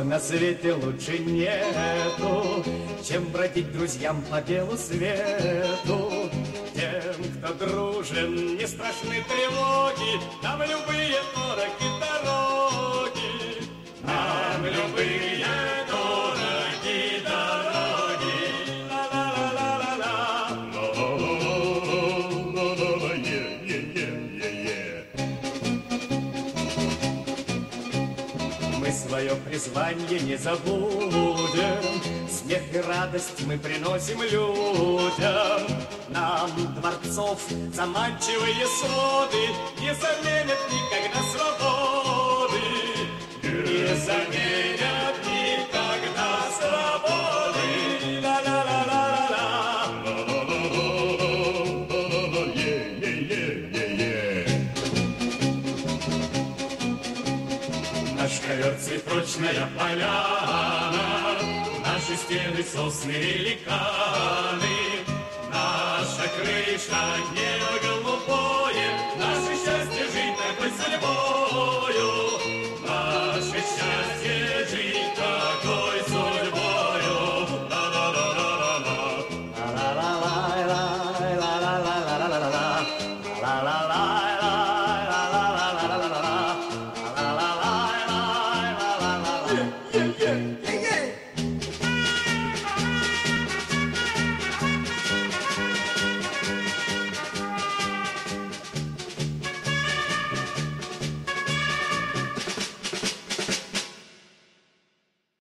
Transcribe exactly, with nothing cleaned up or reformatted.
что на свете лучше нету, чем бродить друзьям по белу свету. Тем, кто дружен, не страшны тревоги, нам любые дороги дороги, нам любые дороги дороги. Ла-ла-ла-ла-ла-ла. Ла-ла-ла-ла-ла-ла-ла. Е-е-е-е-е. Мы свое призвание не забудем, смех и радость мы приносим людям. Нам дворцов заманчивые своды не заменят никогда свободы, не заменят никогда свободы. Ла-ла-ла-ла-ла-ла. Ла-ла-ла-ла-ла-ла-ла. Е-е-е-е-е. Наш ковер цветочная поляна, наши стены сосны и ликаны, наша крыша